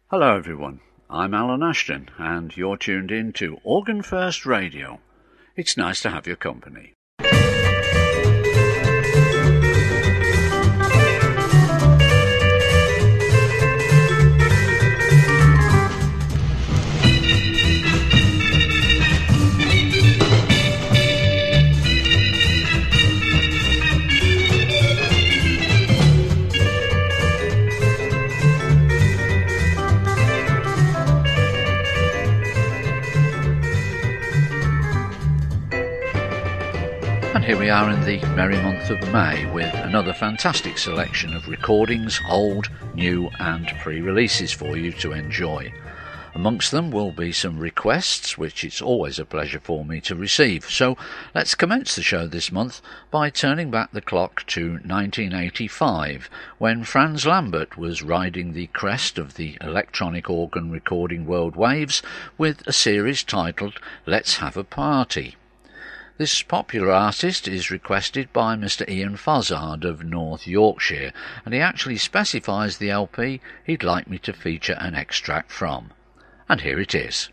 Hello everyone, I'm Alan Ashton and you're tuned in to Organ First Radio. It's nice to have your company. Here we are in the merry month of May with another fantastic selection of recordings, old, new and pre-releases for you to enjoy. Amongst them will be some requests, which it's always a pleasure for me to receive. So let's commence the show this month by turning back the clock to 1985, when Franz Lambert was riding the crest of the electronic organ recording world waves with a series titled Let's Have a Party. This popular artist is requested by Mr. Ian Fozzard of North Yorkshire, and he actually specifies the LP he'd like me to feature an extract from. And here it is.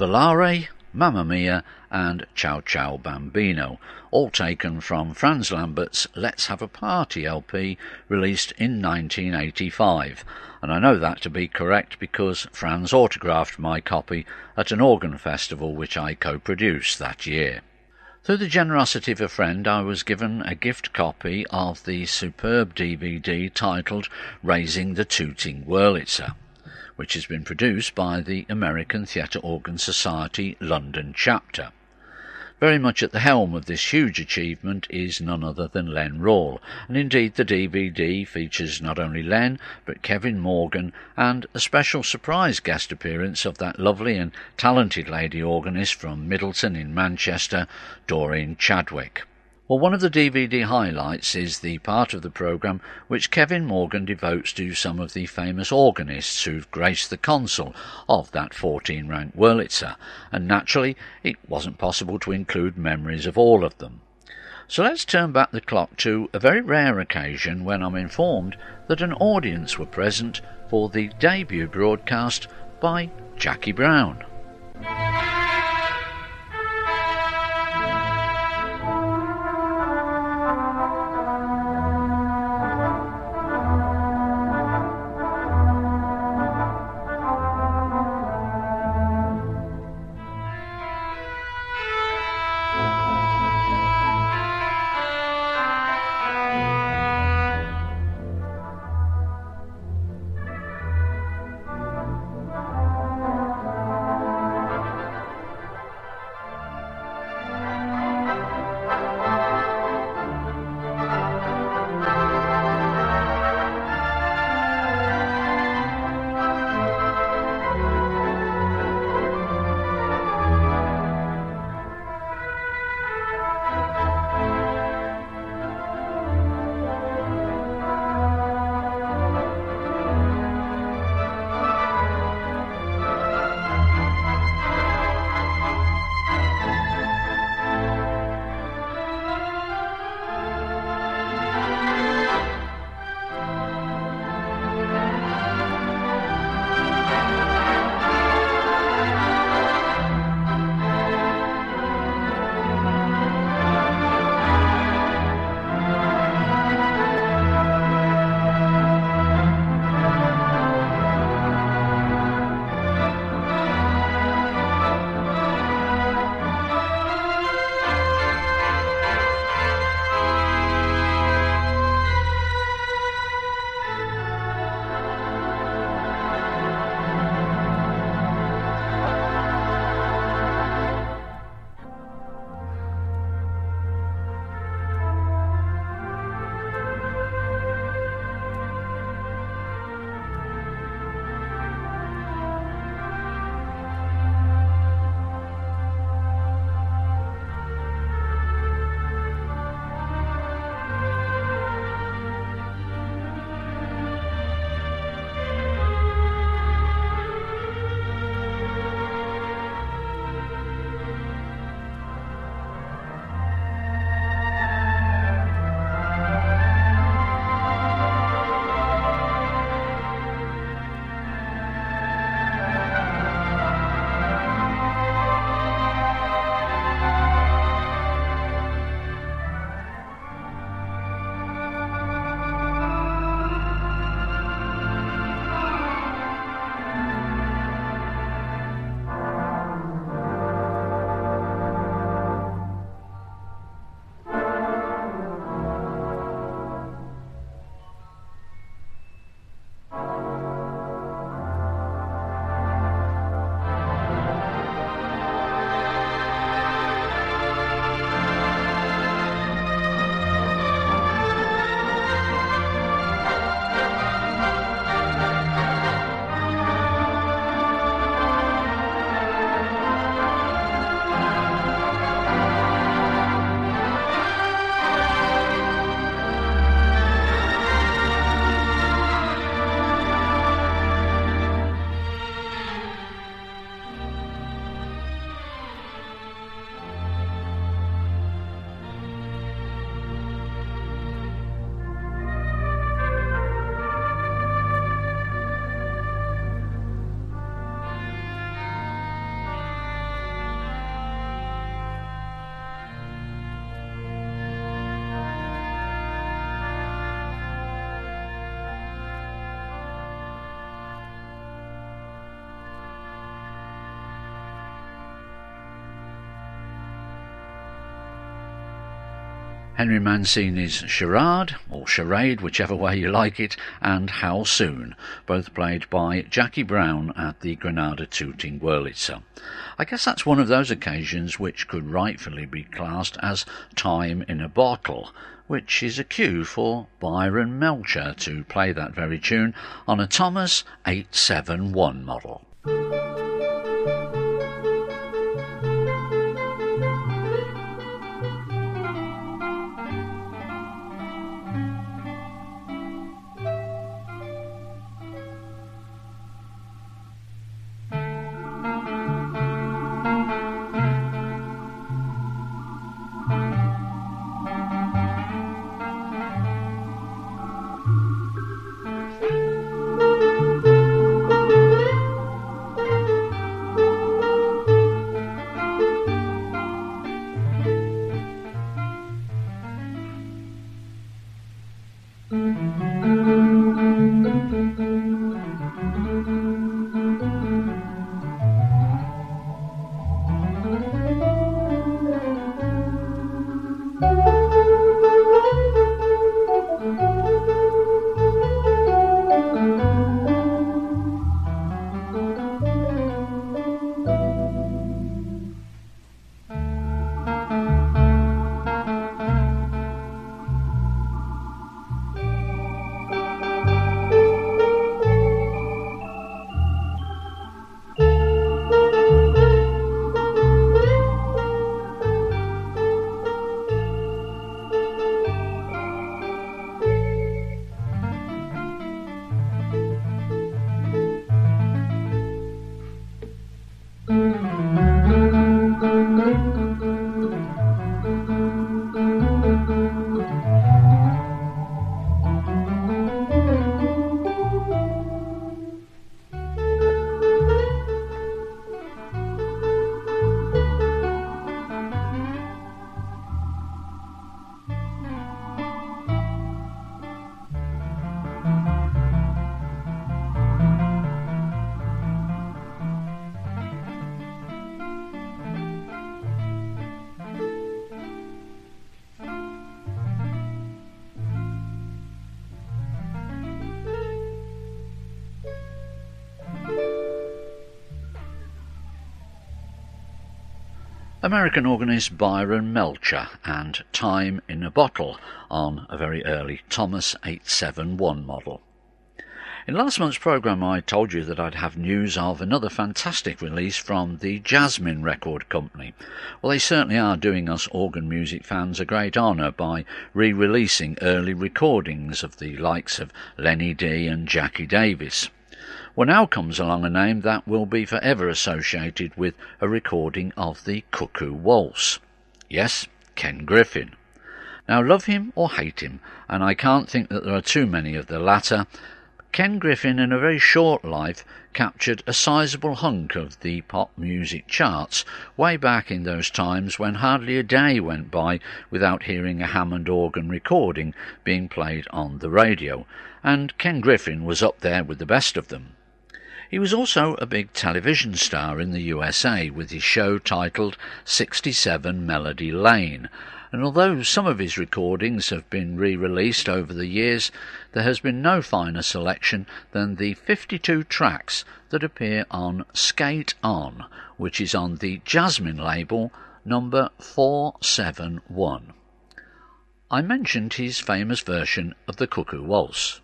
Volare, Mamma Mia and Ciao Ciao Bambino, all taken from Franz Lambert's Let's Have a Party LP released in 1985, and I know that to be correct because Franz autographed my copy at an organ festival which I co-produced that year. Through the generosity of a friend, I was given a gift copy of the superb DVD titled Raising the Tooting Wurlitzer, which has been produced by the American Theatre Organ Society London chapter. Very much at the helm of this huge achievement is none other than Len Rawle, and indeed the DVD features not only Len but Kevin Morgan and a special surprise guest appearance of that lovely and talented lady organist from Middleton in Manchester, Doreen Chadwick. Well, one of the DVD highlights is the part of the programme which Kevin Morgan devotes to some of the famous organists who've graced the console of that 14-rank Wurlitzer, and naturally it wasn't possible to include memories of all of them. So let's turn back the clock to a very rare occasion when I'm informed that an audience were present for the debut broadcast by Jackie Brown. Henry Mancini's Charade, or Charade, whichever way you like it, and How Soon, both played by Jackie Brown at the Granada Tooting Wurlitzer. I guess that's one of those occasions which could rightfully be classed as time in a bottle, which is a cue for Byron Melcher to play that very tune on a Thomas 871 model. American organist Byron Melcher and Time in a Bottle on a very early Thomas 871 model. In last month's programme I told you that I'd have news of another fantastic release from the Jasmine Record Company. Well, they certainly are doing us organ music fans a great honour by re-releasing early recordings of the likes of Lenny Dee and Jackie Davis. Well, now comes along a name that will be forever associated with a recording of the Cuckoo Waltz. Yes, Ken Griffin. Now, love him or hate him, and I can't think that there are too many of the latter, Ken Griffin in a very short life captured a sizable hunk of the pop music charts way back in those times when hardly a day went by without hearing a Hammond organ recording being played on the radio, and Ken Griffin was up there with the best of them. He was also a big television star in the USA with his show titled 67 Melody Lane, and although some of his recordings have been re-released over the years, there has been no finer selection than the 52 tracks that appear on Skate On, which is on the Jasmine label number 471. I mentioned his famous version of the Cuckoo Waltz.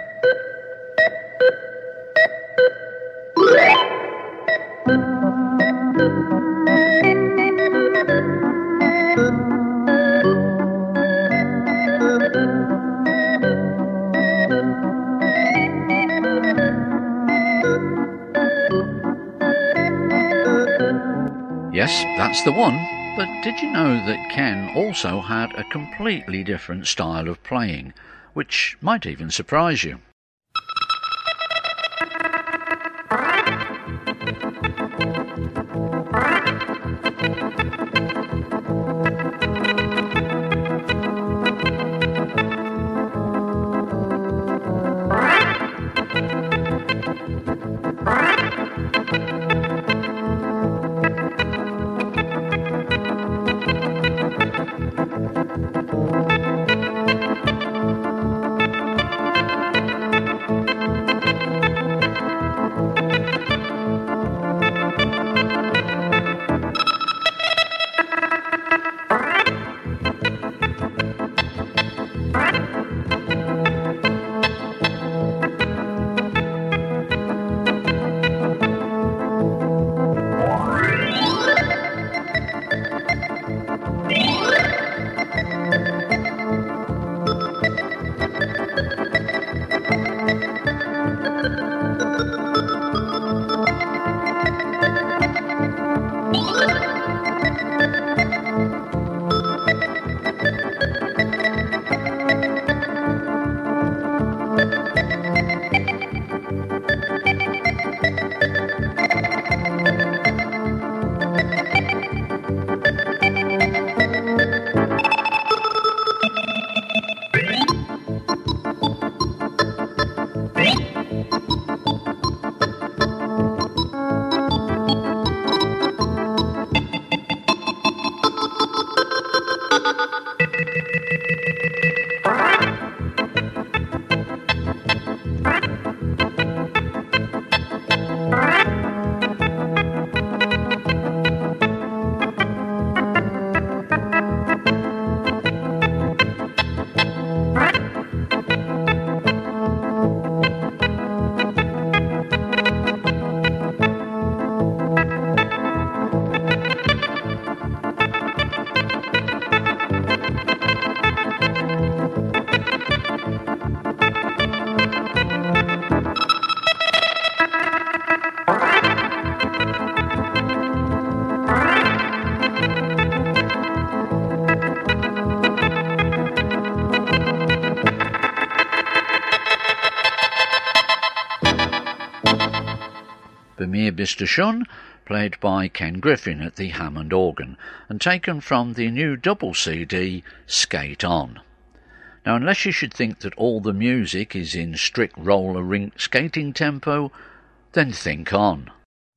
Yes, that's the one, but did you know that Ken also had a completely different style of playing, which might even surprise you? Bemir Bistashun, played by Ken Griffin at the Hammond organ, and taken from the new double CD, Skate On. Now, unless you should think that all the music is in strict roller rink skating tempo, then think on.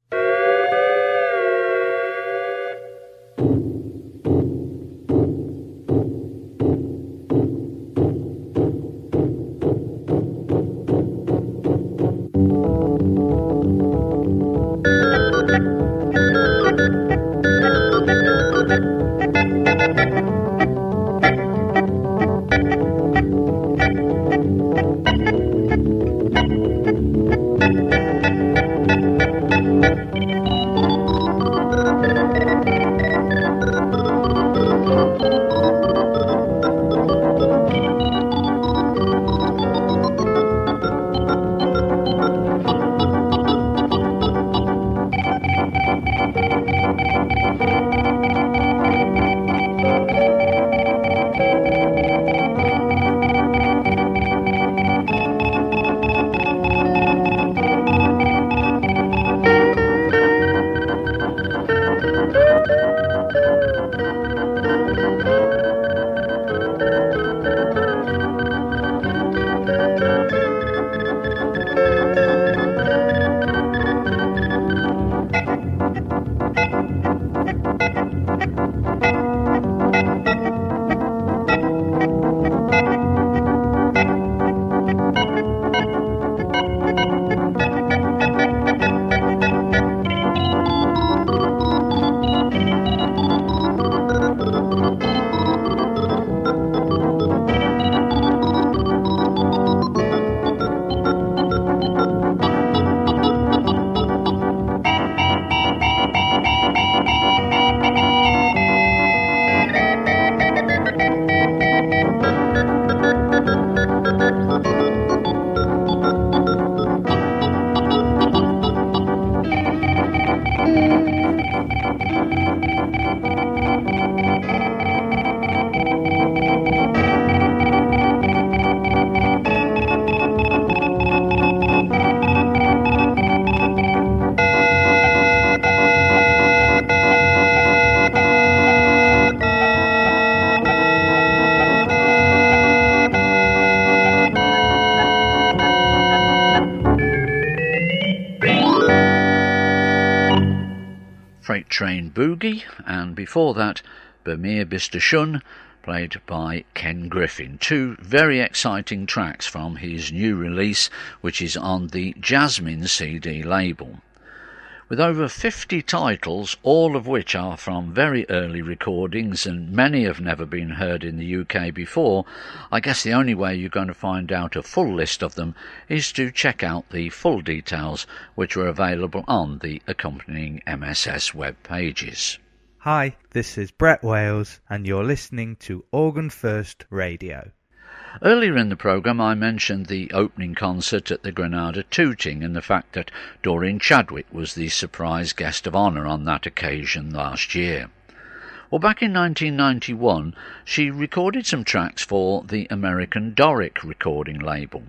Freight Train Boogie, and before that Bemir Bistashun, played by Ken Griffin. Two very exciting tracks from his new release, which is on the Jasmine CD label. With over 50 titles, all of which are from very early recordings and many have never been heard in the UK before, I guess the only way you're going to find out a full list of them is to check out the full details which are available on the accompanying MSS web pages. Hi, this is Brett Wales and you're listening to Organ First Radio. Earlier in the programme I mentioned the opening concert at the Granada Tooting and the fact that Doreen Chadwick was the surprise guest of honour on that occasion last year. Well, back in 1991 she recorded some tracks for the American Doric recording label.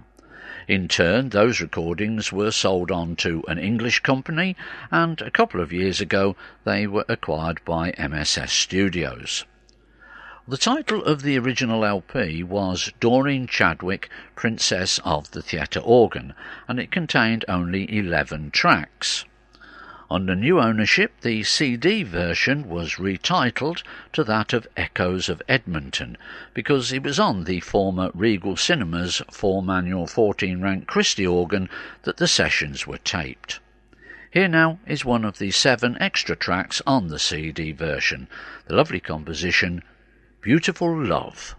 In turn, those recordings were sold on to an English company, and a couple of years ago they were acquired by MSS Studios. The title of the original LP was Doreen Chadwick, Princess of the Theatre Organ, and it contained only 11 tracks. Under new ownership, the CD version was retitled to that of Echoes of Edmonton, because it was on the former Regal Cinemas 4-manual 14-rank Christie organ that the sessions were taped. Here now is one of the 7 extra tracks on the CD version, the lovely composition Beautiful Love.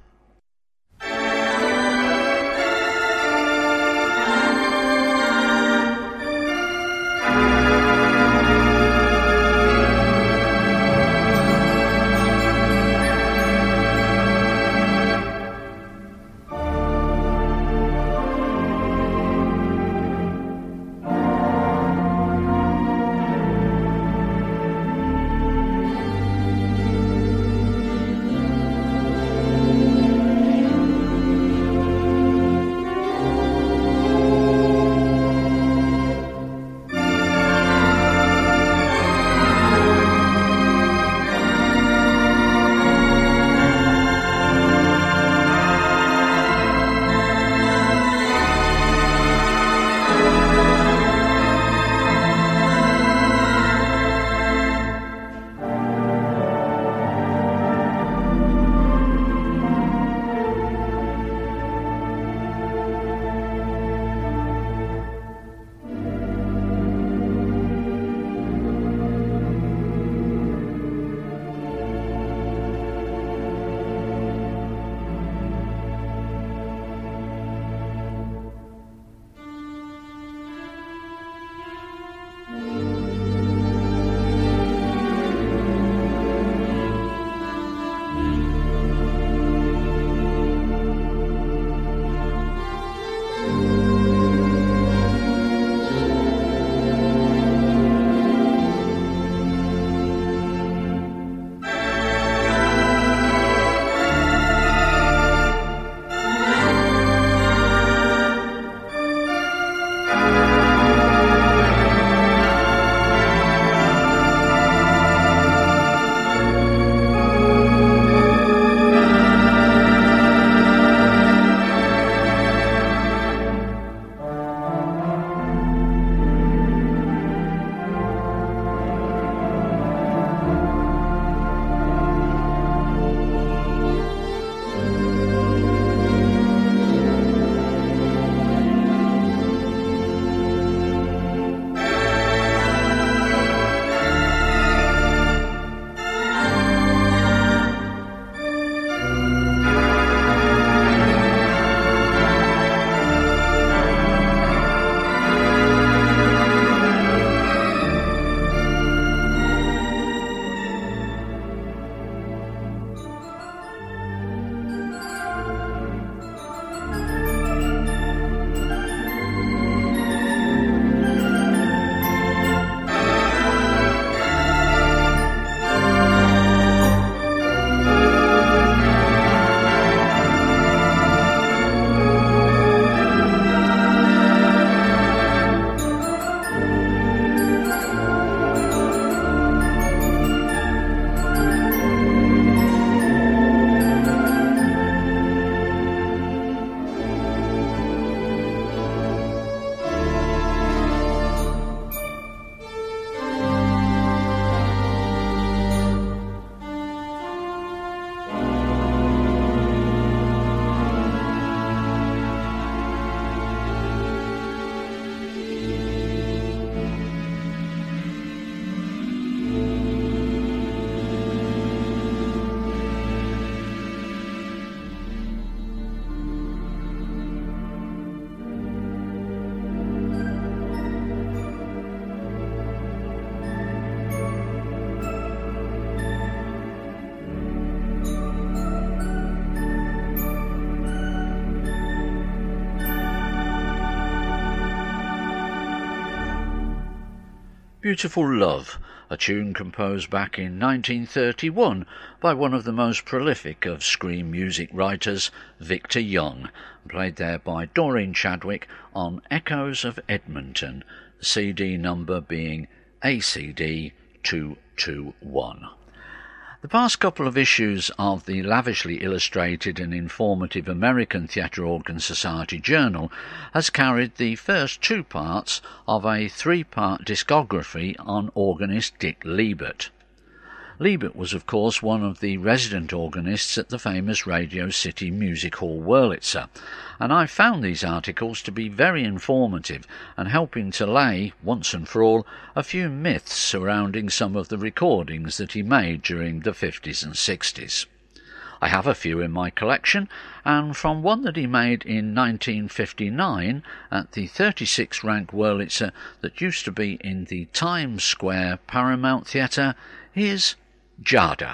Beautiful Love, a tune composed back in 1931 by one of the most prolific of scream music writers, Victor Young, played there by Doreen Chadwick on Echoes of Edmonton, the CD number being ACD 221. The past couple of issues of the lavishly illustrated and informative American Theatre Organ Society Journal has carried the first 2 parts of a 3-part discography on organist Dick Liebert. Liebert was of course one of the resident organists at the famous Radio City Music Hall Wurlitzer, and I found these articles to be very informative and helping to lay, once and for all, a few myths surrounding some of the recordings that he made during the 50s and 60s. I have a few in my collection, and from one that he made in 1959 at the 36th rank Wurlitzer that used to be in the Times Square Paramount Theatre, here's Jada.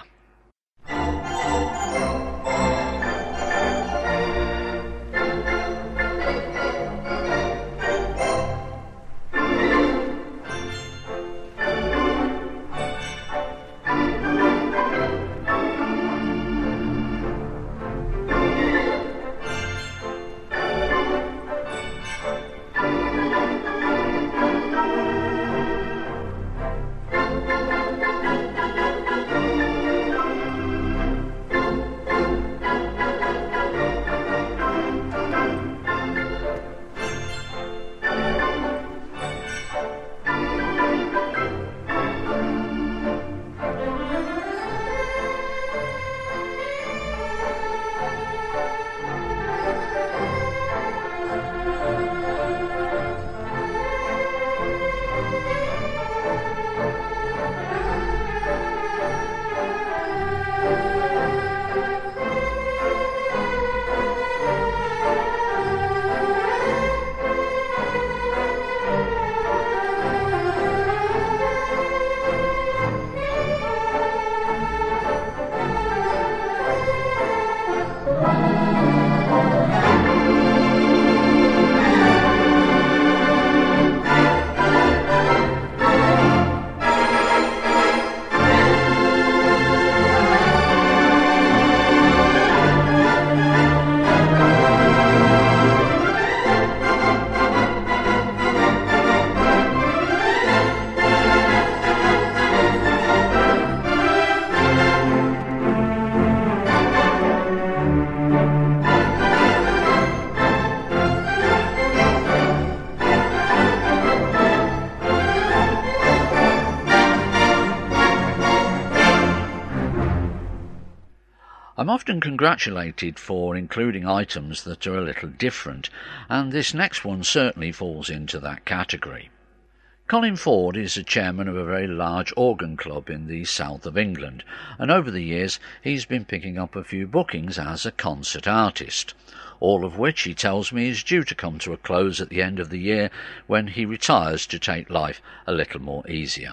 I'm often congratulated for including items that are a little different, and this next one certainly falls into that category. Colin Ford is the chairman of a very large organ club in the south of England, and over the years he's been picking up a few bookings as a concert artist, all of which he tells me is due to come to a close at the end of the year when he retires to take life a little more easier.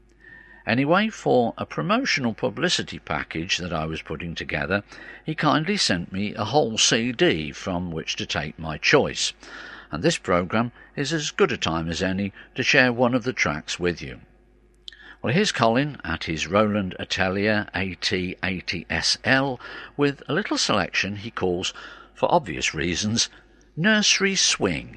Anyway, for a promotional publicity package that I was putting together, he kindly sent me a whole CD from which to take my choice, and this programme is as good a time as any to share one of the tracks with you. Well, here's Colin at his Roland Atelier AT80SL with a little selection he calls, for obvious reasons, Nursery Swing.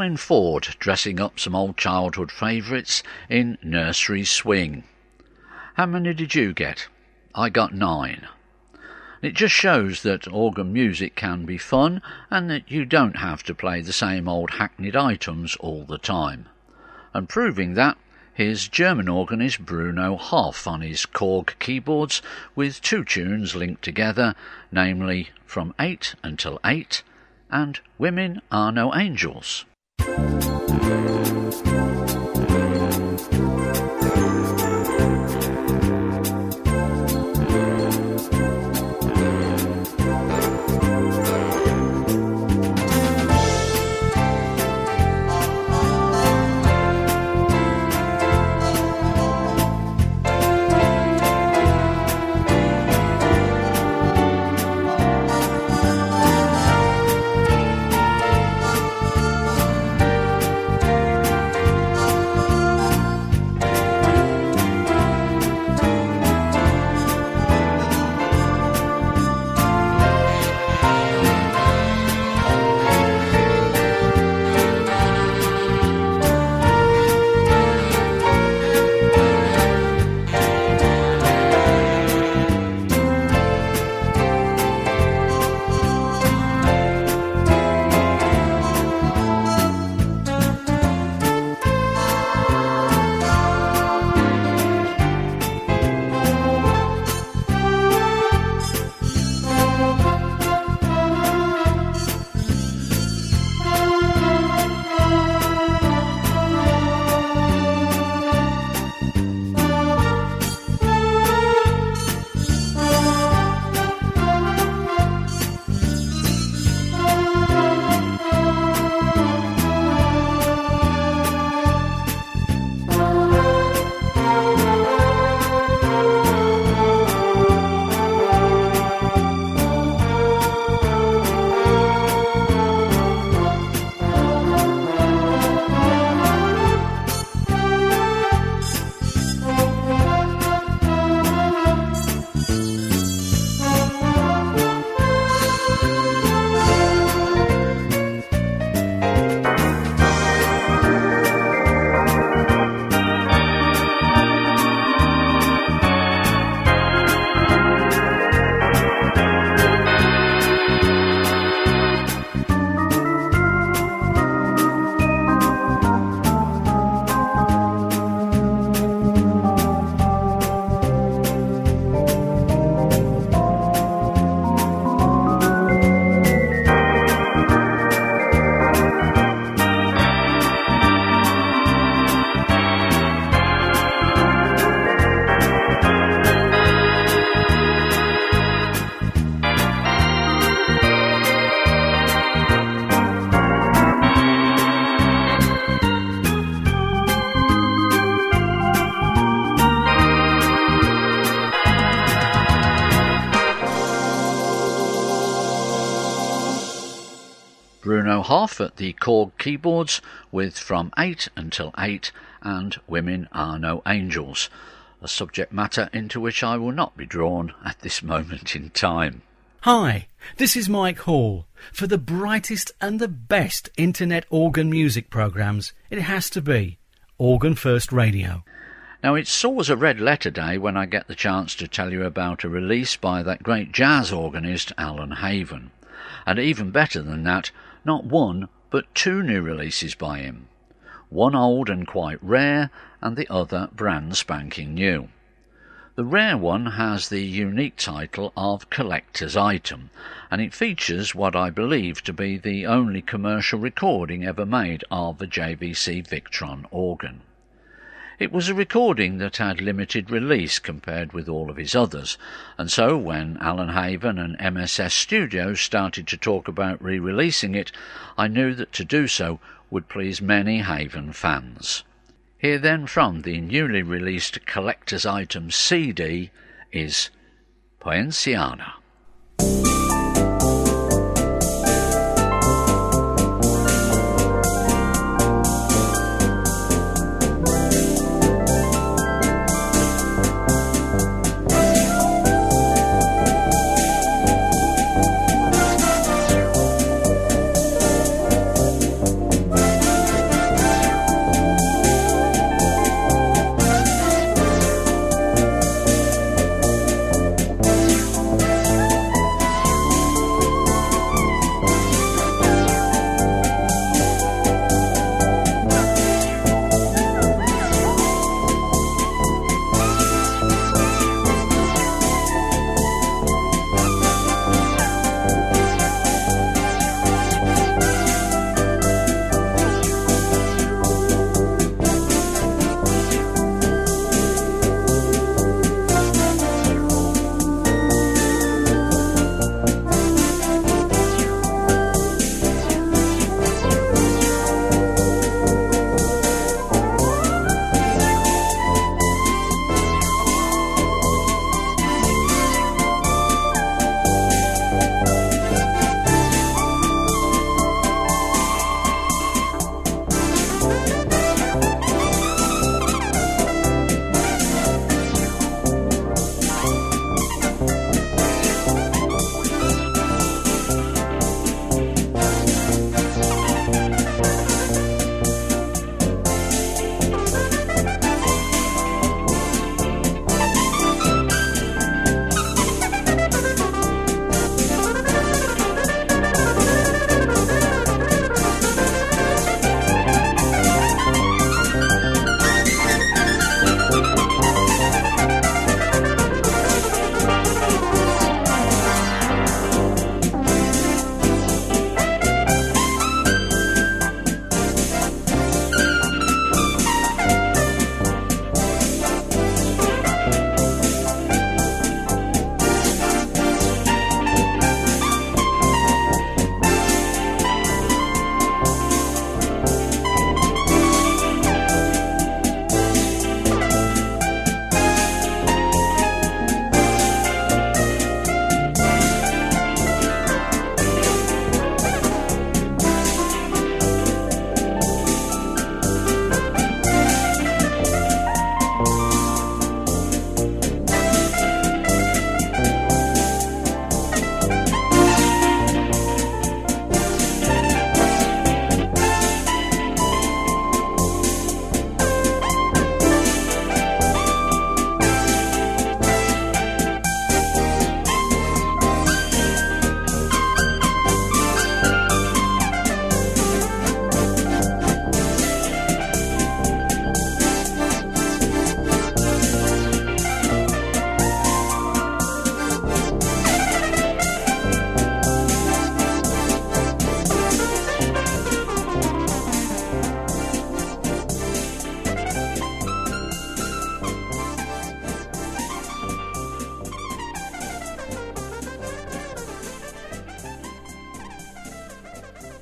Colin Ford dressing up some old childhood favourites in Nursery Swing. How many did you get? I got 9. It just shows that organ music can be fun and that you don't have to play the same old hackneyed items all the time. And proving that, here's German organist Bruno Hoff on his Korg keyboards with 2 tunes linked together, namely From 8 Until 8 and Women Are No Angels. Bruno Hoff at the Korg keyboards with From 8 Until 8 and Women Are No Angels, a subject matter into which I will not be drawn at this moment in time. Hi, this is Mike Hall. For the brightest and the best internet organ music programmes, it has to be Organ First Radio. Now, it's always a red letter day when I get the chance to tell you about a release by that great jazz organist Alan Haven. And even better than that, not one, but 2 new releases by him. One old and quite rare, and the other brand spanking new. The rare one has the unique title of Collector's Item, and it features what I believe to be the only commercial recording ever made of a JVC Victron organ. It was a recording that had limited release compared with all of his others, and so when Alan Haven and MSS Studios started to talk about re-releasing it, I knew that to do so would please many Haven fans. Here then from the newly released Collector's Item CD is Poinciana.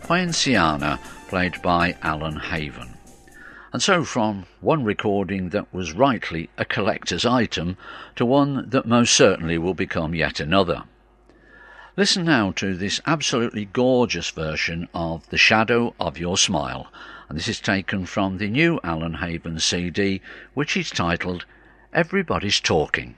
Poinciana, played by Alan Haven. And so from one recording that was rightly a collector's item to one that most certainly will become yet another. Listen now to this absolutely gorgeous version of The Shadow of Your Smile, and this is taken from the new Alan Haven CD, which is titled Everybody's Talking.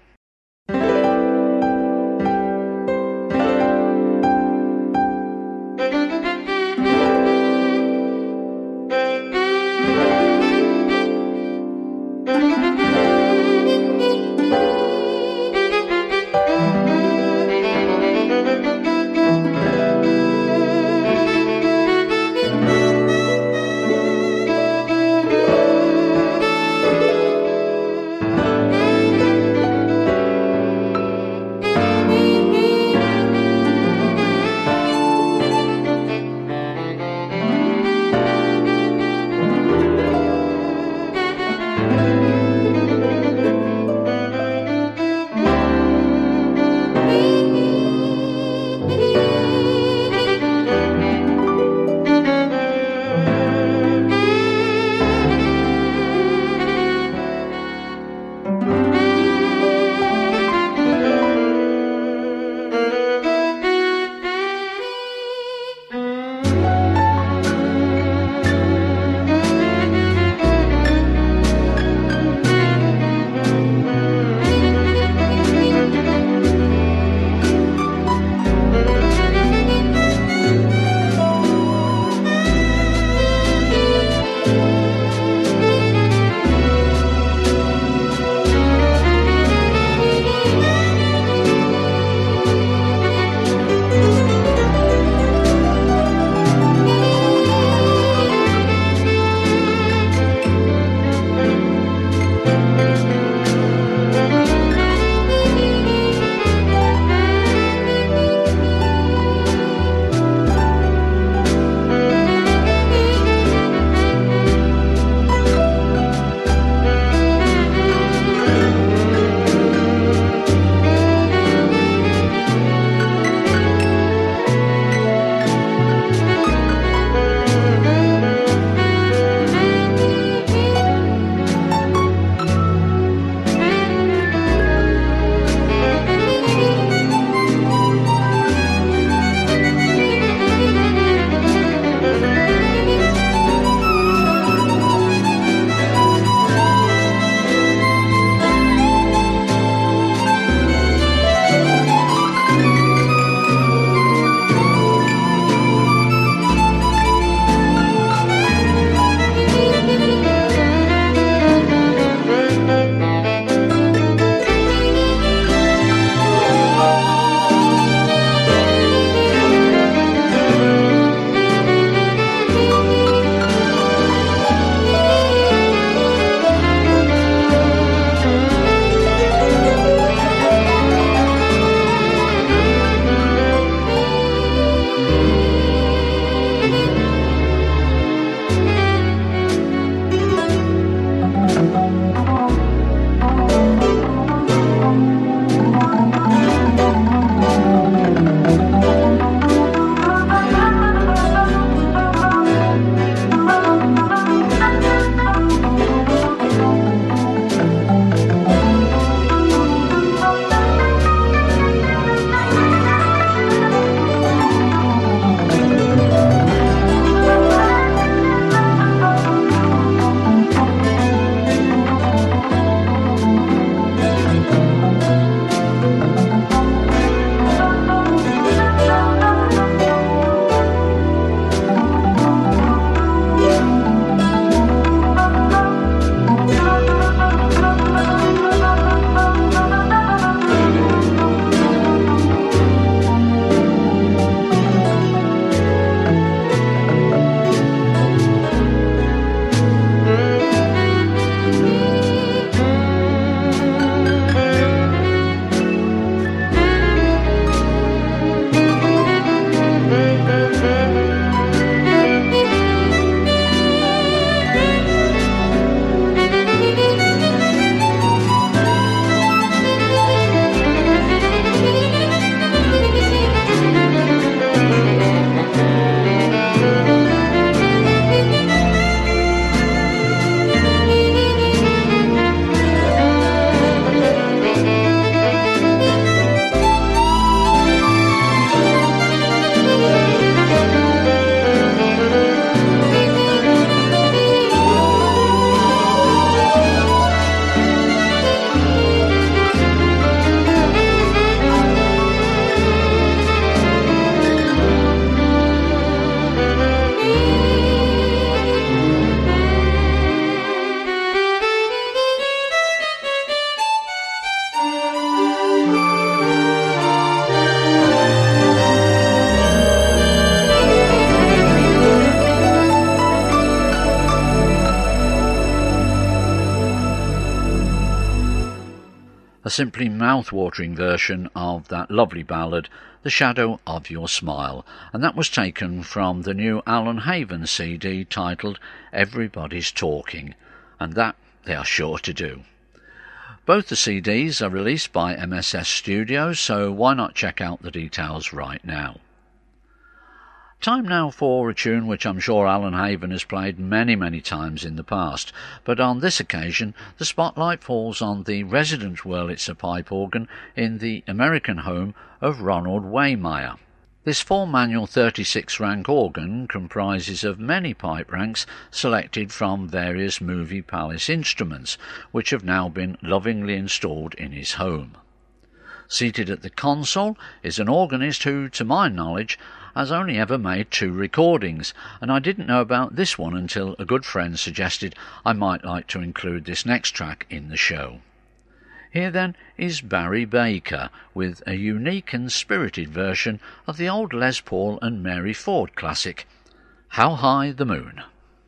a simply mouth-watering version of that lovely ballad, The Shadow of Your Smile, and that was taken from the new Alan Haven CD titled Everybody's Talking, and that they are sure to do. Both the CDs are released by MSS Studios, so why not check out the details right now. Time now for a tune which I'm sure Alan Haven has played many times in the past, but on this occasion the spotlight falls on the resident Wurlitzer pipe organ in the American home of Ronald Waymire. This 4-manual 36-rank organ comprises of many pipe ranks selected from various Movie Palace instruments, which have now been lovingly installed in his home. Seated at the console is an organist who, to my knowledge, has only ever made 2 recordings, and I didn't know about this one until a good friend suggested I might like to include this next track in the show. Here then is Barry Baker with a unique and spirited version of the old Les Paul and Mary Ford classic, How High the Moon.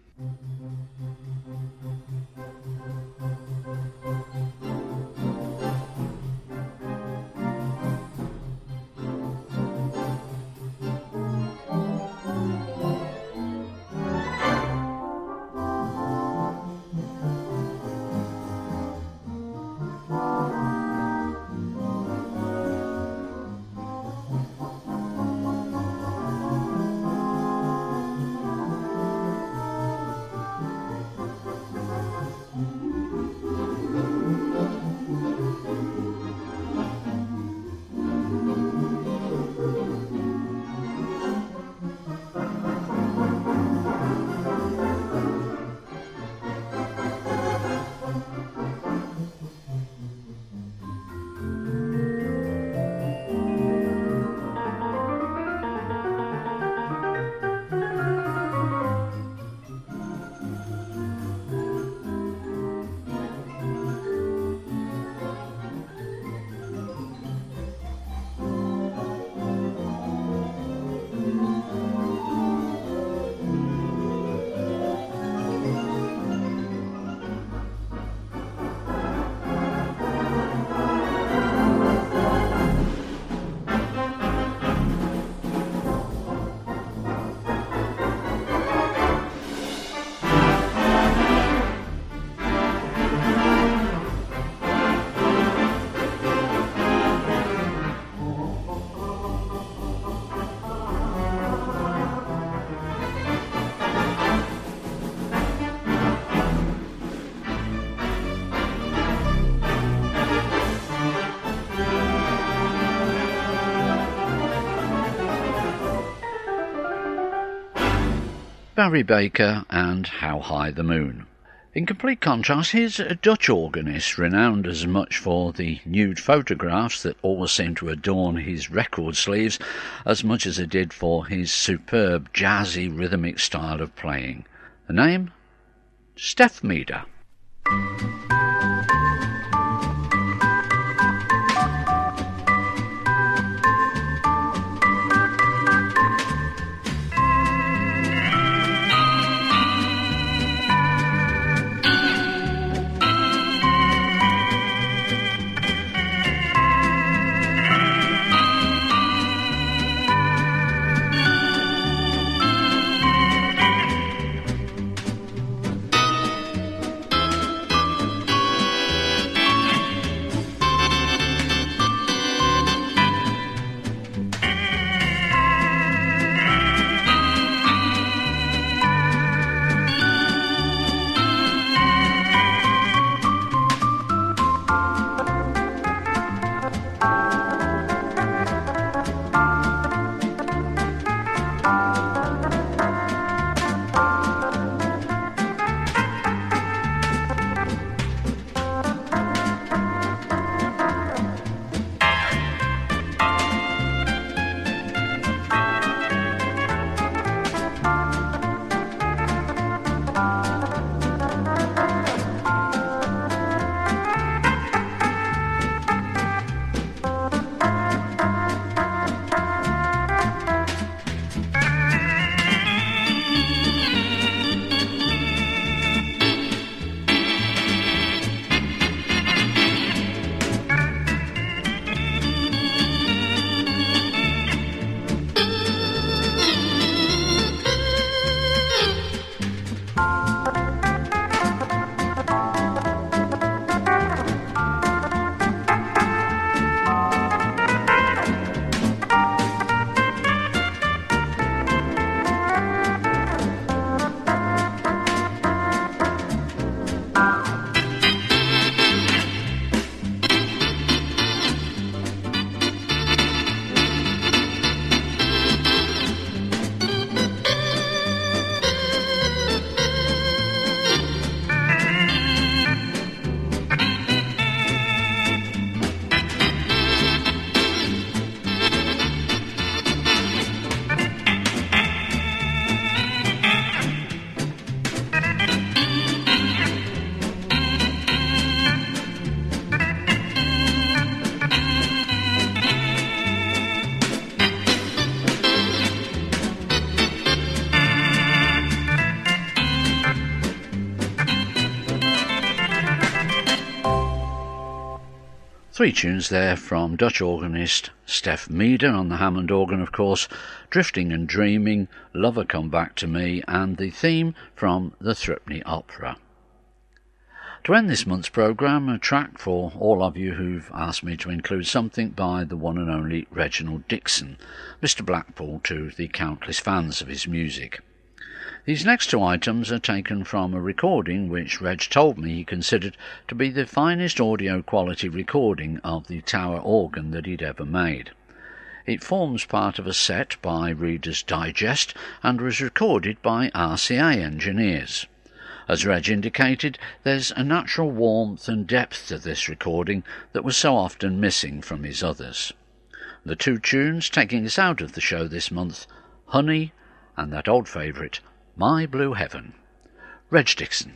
Barry Baker and How High the Moon. In complete contrast, here's a Dutch organist renowned as much for the nude photographs that always seem to adorn his record sleeves as much as it did for his superb jazzy rhythmic style of playing. The name? Stef Meeder. 3 tunes there from Dutch organist Stef Meeder on the Hammond organ, of course, Drifting and Dreaming, Lover Come Back to Me, and the theme from the Thripney Opera. To end this month's programme, a track for all of you who've asked me to include something by the one and only Reginald Dixon, Mr. Blackpool to the countless fans of his music. These next 2 items are taken from a recording which Reg told me he considered to be the finest audio quality recording of the Tower organ that he'd ever made. It forms part of a set by Reader's Digest and was recorded by RCA engineers. As Reg indicated, there's a natural warmth and depth to this recording that was so often missing from his others. The 2 tunes taking us out of the show this month, Honey and that old favourite, My Blue Heaven. Reg Dixon.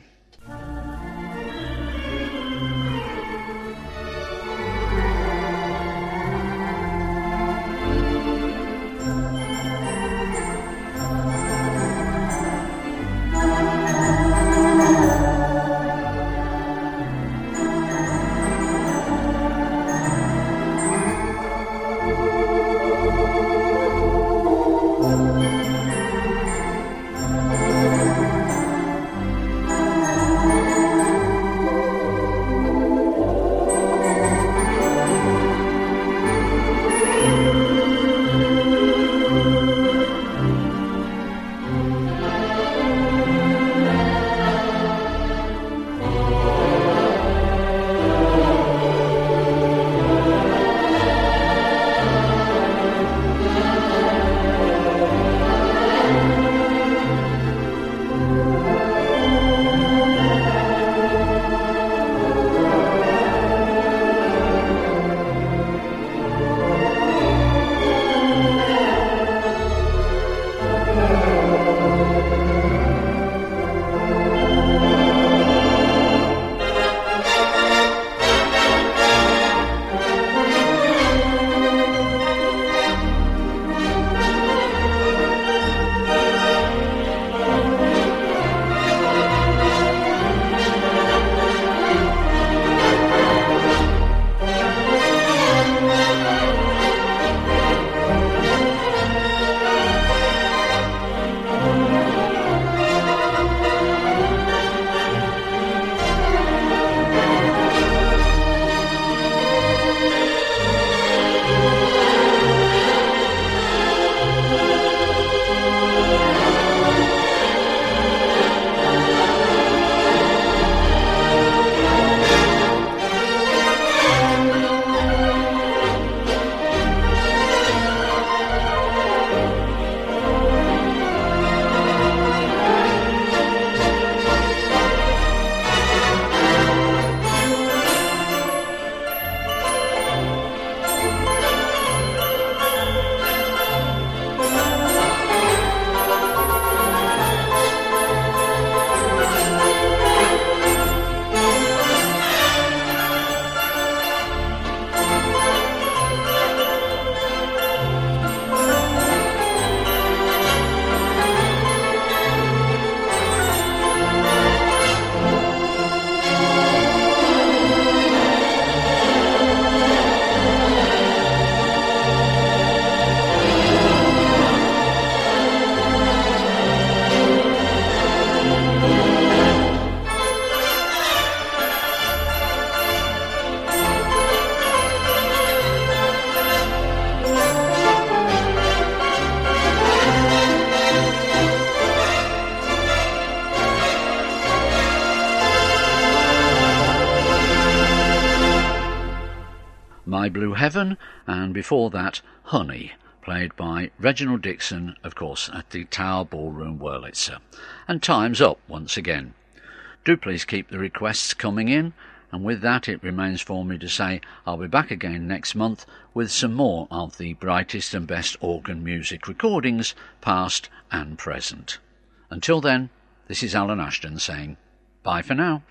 My Blue Heaven, and before that, Honey, played by Reginald Dixon, of course, at the Tower Ballroom, Wurlitzer. And time's up once again. Do please keep the requests coming in, and with that it remains for me to say I'll be back again next month with some more of the brightest and best organ music recordings, past and present. Until then, this is Alan Ashton saying bye for now.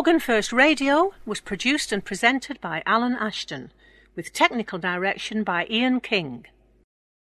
Organ First Radio was produced and presented by Alan Ashton, with technical direction by Ian King.